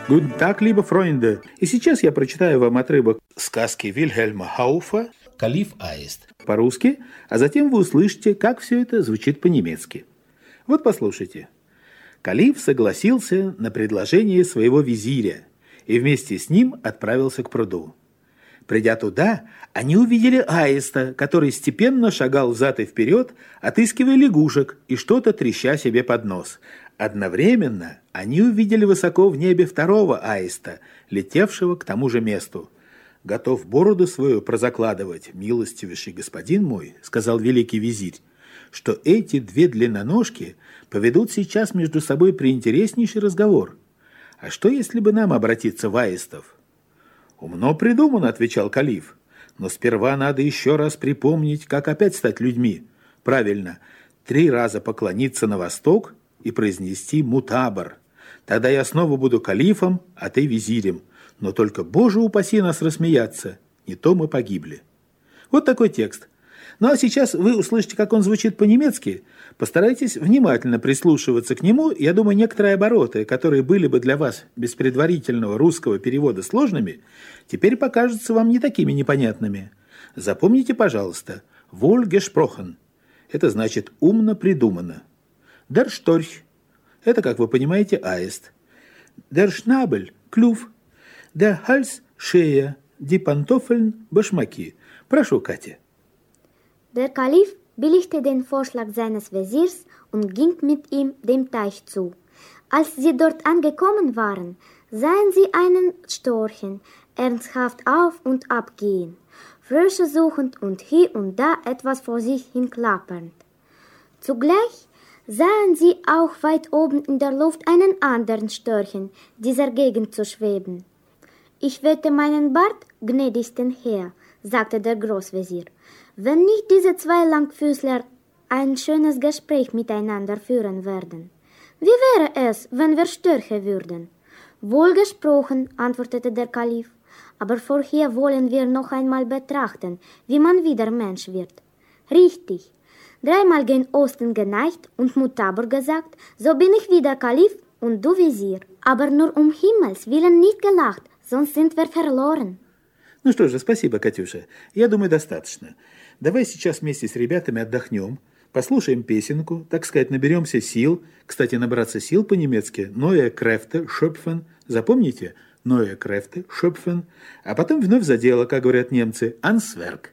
Guten Tag, liebe Freunde. И сейчас я прочитаю вам отрывок сказки Вильгельма Хауфа «Калиф Аист» по-русски, а затем вы услышите, как все это звучит по-немецки. Вот послушайте. Калиф согласился на предложение своего визиря и вместе с ним отправился к пруду. Придя туда, они увидели аиста, который степенно шагал взад и вперед, отыскивая лягушек и что-то треща себе под нос. Одновременно они увидели высоко в небе второго аиста, летевшего к тому же месту. «Готов бороду свою прозакладывать, милостивейший господин мой», — сказал великий визирь, «что эти две длинноножки поведут сейчас между собой приинтереснейший разговор. А что, если бы нам обратиться в аистов?» «Умно придумано», — отвечал Калиф, «но сперва надо еще раз припомнить, как опять стать людьми. Правильно, 3 раза поклониться на восток и произнести мутабар. Тогда я снова буду калифом, а ты визирем. Но только, Боже упаси нас рассмеяться, не то мы погибли». Вот такой текст. Ну а сейчас вы услышите, как он звучит по-немецки. Постарайтесь внимательно прислушиваться к нему. Я думаю, некоторые обороты, которые были бы для вас без предварительного русского перевода сложными, теперь покажутся вам не такими непонятными. Запомните, пожалуйста, «wohl gesprochen». Это значит «умно придумано». «Der Storch» – это, как вы понимаете, аист. «Der Schnabel» – клюв. «Der Hals» – шея. «Die Pantoffeln» – башмаки. Прошу, Катя. Der Kalif billigte den Vorschlag seines Wesirs und ging mit ihm dem Teich zu. Als sie dort angekommen waren, sahen sie einen Storchen ernsthaft auf und ab gehen, Frösche suchend und hier und da etwas vor sich hin klappernd. Zugleich sahen sie auch weit oben in der Luft einen anderen Störchen dieser Gegend zu schweben. »Ich wette meinen Bart, gnädigsten Herr«, sagte der Großvezier, »wenn nicht diese 2 Langfüßler ein schönes Gespräch miteinander führen werden. Wie wäre es, wenn wir Störche würden?« »Wohl gesprochen«, antwortete der Kalif, »aber vorher wollen wir noch einmal betrachten, wie man wieder Mensch wird.« »Richtig. 3-mal gen Osten geneigt und Mutabar gesagt, so bin ich wieder Kalif und du Visier. Aber nur um Himmels willen nicht gelacht, sonst sind wir verloren.» Ну что же, спасибо, Катюша. Я думаю, достаточно. Давай сейчас вместе с ребятами отдохнем, послушаем песенку, так сказать, наберемся сил. Кстати, набраться сил по-немецки «Neue Kräfte schöpfen». Запомните? «Neue Kräfte schöpfen». А потом вновь за дело, как говорят немцы, «ans Werk».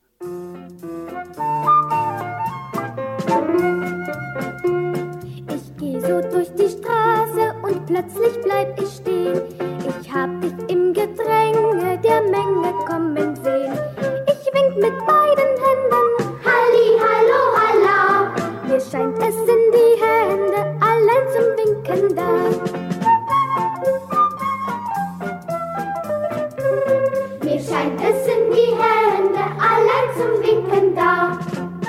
Ich geh so durch die Straße und plötzlich bleib ich stehen. Ich hab dich im Gedränge der Menge kommen sehen. Ich wink mit beiden Händen, Halli, hallo, hallo. Mir scheint es in die Hände, allein zum Winken da. Mir scheint es in die Hände, allein zum Winken da.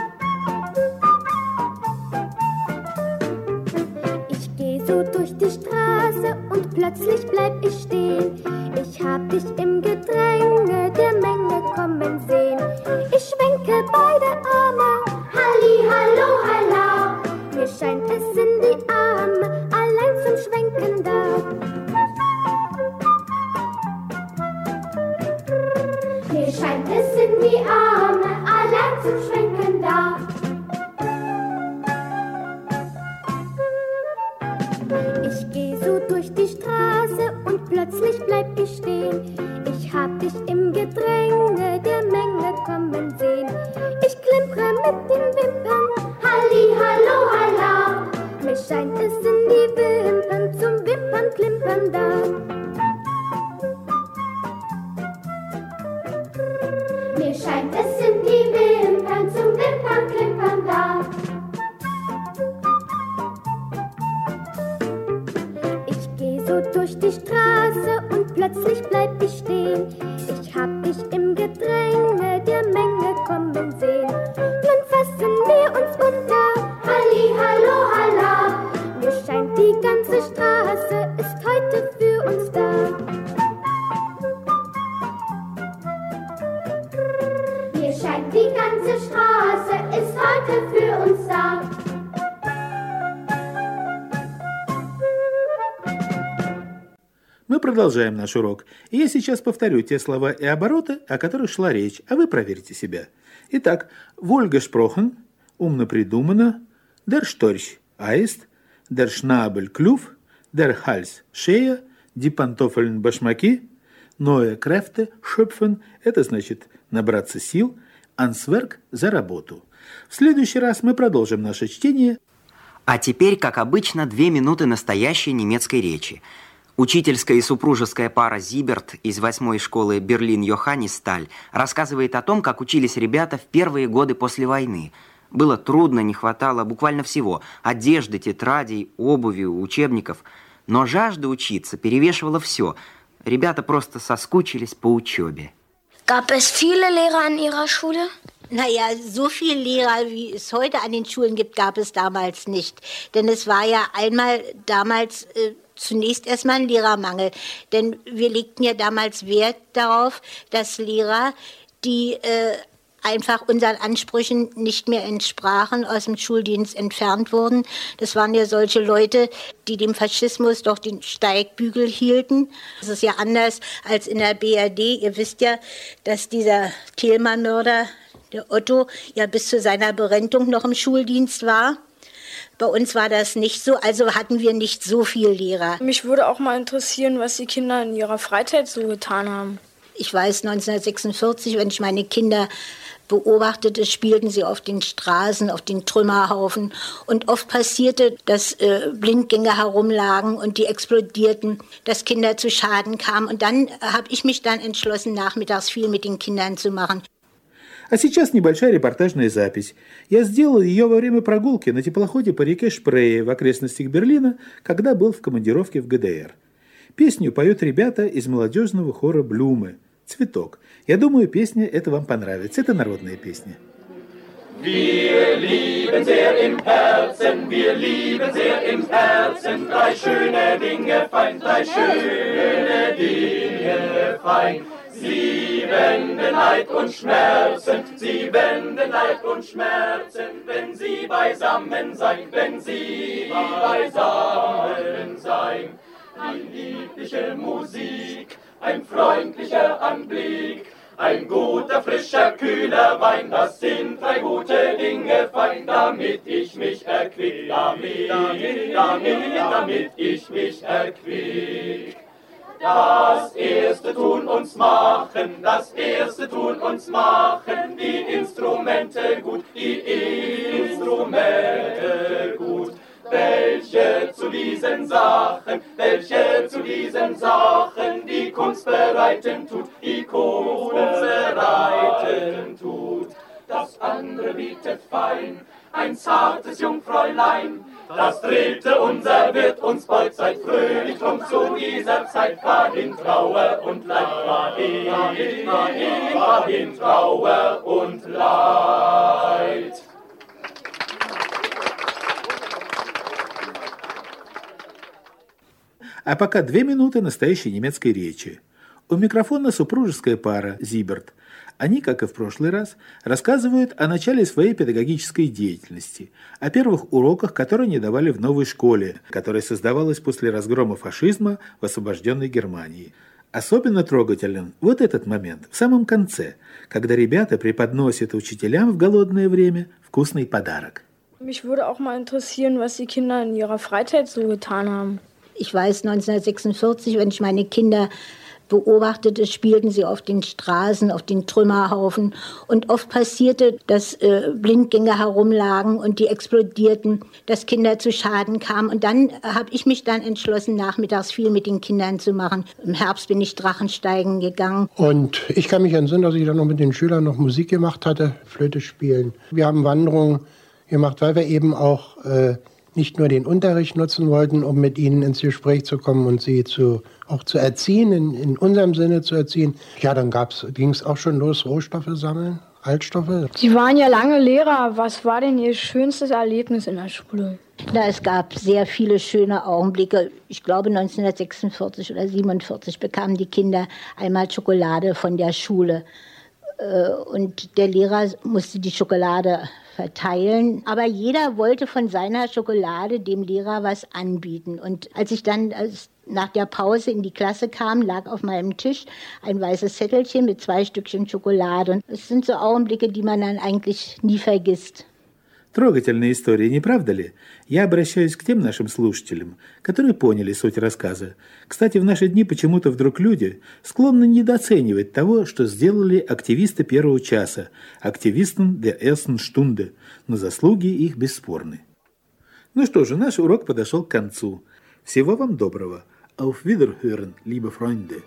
Ich geh so durch die Straße und plötzlich bleib ich stehen. Ich hab dich im Gedränge der Menge kommen sehen. Ich schwenke beide Arme, Halli, hallo, hallo. Mir scheint es in die Arme, allein zum Schwenken da. Mir scheint es in die Arme, allein zum Schwenken da. Ich geh so durch die Straße und plötzlich bleib ich stehen. Ich hab dich im Gedränge der Menge kommen sehen. Ich klimpere mit den Wimpern, Halli, hallo, hallo. Mir scheint es in die Wimpern, zum Wimpern klimpern da. Mir scheint es in die Wimpern, zum Wimpern klimpern da. So durch die Straße und plötzlich bleib ich stehen. Ich hab dich im Gedränge der Menge kommen sehen. Nun fassen wir uns unter, Halli, hallo, hallo. Mir scheint die ganze Straße ist heute für uns da. Mir scheint die ganze Straße ist heute für uns da. Мы продолжаем наш урок. И я сейчас повторю те слова и обороты, о которых шла речь, а вы проверьте себя. Итак, wohlgesprochen, умно придумано, der Storch, Аист, der Schnabel, Клюв, der Hals, Шея, die Pantoffeln, Башмаки, neue Kräfte, schöpfen, это значит набраться сил, ans Werk, за работу. В следующий раз мы продолжим наше чтение. А теперь, как обычно, 2 минуты настоящей немецкой речи. Учительская и супружеская пара Зиберт из 8-й школы Берлин-Йоханнисталь рассказывает о том, как учились ребята в первые годы после войны. Было трудно, не хватало буквально всего – одежды, тетрадей, обуви, учебников. Но жажда учиться перевешивала все. Ребята просто соскучились по учебе. Gab es viele Lehrer an Ihrer Schule? Naja, so viele Lehrer, wie es heute an den Schulen gibt, gab es damals nicht. Denn es war ja einmal damals zunächst erstmal ein Lehrermangel. Denn wir legten ja damals Wert darauf, dass Lehrer, die einfach unseren Ansprüchen nicht mehr entsprachen, aus dem Schuldienst entfernt wurden. Das waren ja solche Leute, die dem Faschismus doch den Steigbügel hielten. Das ist ja anders als in der BRD. Ihr wisst ja, dass dieser Thälmann-Mörder, der Otto, ja bis zu seiner Berentung noch im Schuldienst war. Bei uns war das nicht so, also hatten wir nicht so viele Lehrer. Mich würde auch mal interessieren, was die Kinder in ihrer Freizeit so getan haben. Ich weiß, 1946, wenn ich meine Kinder beobachtete, spielten sie auf den Straßen, auf den Trümmerhaufen. Und oft passierte, dass Blindgänger herumlagen und die explodierten, dass Kinder zu Schaden kamen. Und dann habe ich mich dann entschlossen, nachmittags viel mit den Kindern zu machen. А сейчас небольшая репортажная запись. Я сделал ее во время прогулки на теплоходе по реке Шпрее в окрестностях Берлина, когда был в командировке в ГДР. Песню поют ребята из молодежного хора «Блюмы» «Цветок». Я думаю, песня эта вам понравится. Это народная песня. Wir lieben sehr im Herzen, wir lieben sehr im Herzen, 3 schöne Dinge fein, 3 schöne Dinge fein. Sie wenden Leid und Schmerzen, sie wenden Leid und Schmerzen, wenn sie beisammen sein, wenn sie beisammen sein. Die liebliche Musik, ein freundlicher Anblick, ein guter, frischer, kühler Wein, das sind 3 gute Dinge fein, damit ich mich erquick, damit ich mich erquick. Das erste tun uns machen, das erste tun uns machen, die Instrumente gut, die Instrumente gut. Welche zu diesen Sachen die Kunst bereiten tut, die Kunst bereiten tut. Das andere bietet fein, ein zartes Jungfräulein. Das 3. unser wird uns bald seit fröhlich drum zu dieser Zeit dahin Trauer und Leid, dahin Trauer und Leid. А пока 2 минуты настоящей немецкой речи. У микрофона супружеская пара Зиберт. Они, как и в прошлый раз, рассказывают о начале своей педагогической деятельности, о первых уроках, которые они давали в новой школе, которая создавалась после разгрома фашизма в освобожденной Германии. Особенно трогателен вот этот момент, в самом конце, когда ребята преподносят учителям в голодное время вкусный подарок. Mich würde auch mal interessieren, was die Kinder in ihrer Freizeit so getan haben. Ich weiß, 1946, wenn ich meine Kinder beobachtete, spielten sie auf den Straßen, auf den Trümmerhaufen. Und oft passierte, dass Blindgänger herumlagen und die explodierten, dass Kinder zu Schaden kamen. Und dann habe ich mich dann entschlossen, nachmittags viel mit den Kindern zu machen. Im Herbst bin ich Drachensteigen gegangen. Und ich kann mich entsinnen, dass ich dann noch mit den Schülern noch Musik gemacht hatte, Flöte spielen. Wir haben Wanderungen gemacht, weil wir eben auch nicht nur den Unterricht nutzen wollten, um mit ihnen ins Gespräch zu kommen und sie auch zu erziehen, in unserem Sinne zu erziehen. Ja, dann ging es auch schon los, Rohstoffe sammeln, Altstoffe. Sie waren ja lange Lehrer. Was war denn Ihr schönstes Erlebnis in der Schule? Na, es gab sehr viele schöne Augenblicke. Ich glaube, 1946 oder 1947 bekamen die Kinder einmal Schokolade von der Schule. Und der Lehrer musste die Schokolade verteilen. Aber jeder wollte von seiner Schokolade dem Lehrer was anbieten. Und als ich dann nach der Pause in die Klasse kam, lag auf meinem Tisch ein weißes Zettelchen mit 2 Stückchen Schokolade. Und es sind so Augenblicke, die man dann eigentlich nie vergisst. Трогательная история, не правда ли? Я обращаюсь к тем нашим слушателям, которые поняли суть рассказа. Кстати, в наши дни почему-то вдруг люди склонны недооценивать того, что сделали активисты первого часа, активистен der ersten Stunde, но заслуги их бесспорны. Ну что же, наш урок подошел к концу. Всего вам доброго. Auf Wiederhören, liebe Freunde.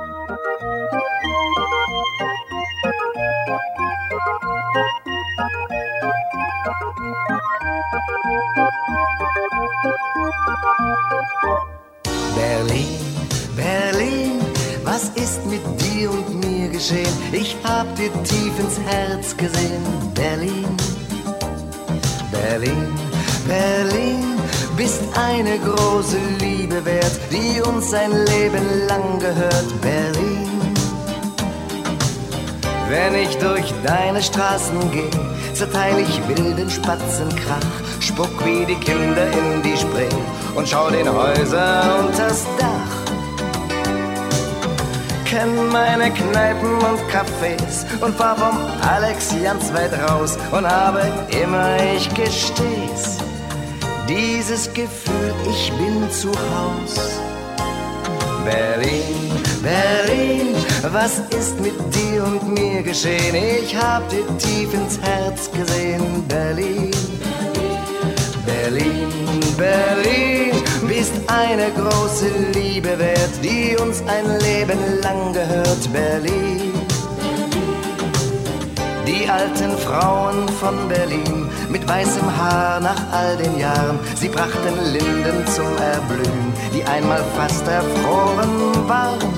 Berlin, Berlin, was ist mit dir und mir geschehen? Ich hab dir tief ins Herz gesehen. Berlin, Berlin, Berlin, bist eine große Liebe wert, die uns ein Leben lang gehört. Berlin, wenn ich durch deine Straßen gehe, zerteil ich wilden Spatzenkrach, spuck wie die Kinder in die Spree und schau den Häusern unters Dach. Kenn meine Kneipen und Cafés und fahr vom Alex ganz weit raus und habe immer, ich gesteh's, dieses Gefühl, ich bin zu Haus. Berlin, Berlin, was ist mit dir und mir geschehen? Ich hab dir tief ins Herz gesehen. Berlin, Berlin, Berlin, bist eine große Liebe wert, die uns ein Leben lang gehört. Berlin, die alten Frauen von Berlin mit weißem Haar nach all den Jahren, sie brachten Linden zum Erblühen, die einmal fast erfroren waren.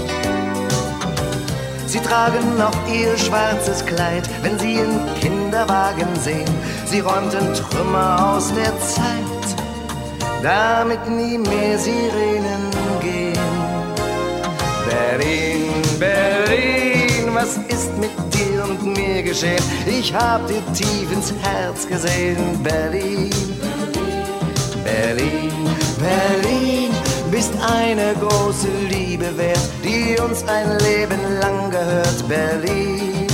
Sie tragen noch ihr schwarzes Kleid, wenn sie in Kinderwagen sehen. Sie räumten Trümmer aus der Zeit, damit nie mehr Sirenen gehen. Berlin, Berlin, was ist mit dir und mir geschehen? Ich hab dir tief ins Herz gesehen. Berlin, Berlin, Berlin, bist eine große Liebe wert, die uns ein Leben lang gehört. Berlin,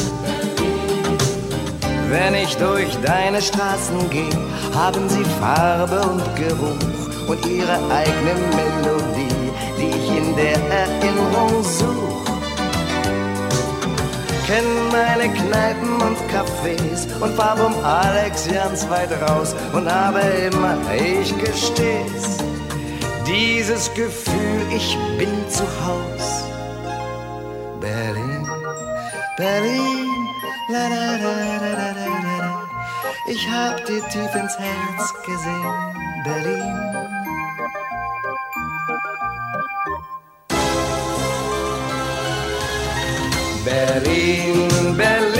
wenn ich durch deine Straßen gehe, haben sie Farbe und Geruch und ihre eigene Melodie, die ich in der Erinnerung such. Kenn meine Kneipen und Cafés und fahr vom Alex ganz weit raus und habe immer, ich gesteh's, dieses Gefühl, ich bin zu Haus. Berlin, Berlin, la la la la la la la, ich hab dir tief ins Herz gesehen. Berlin, Berlin, Berlin.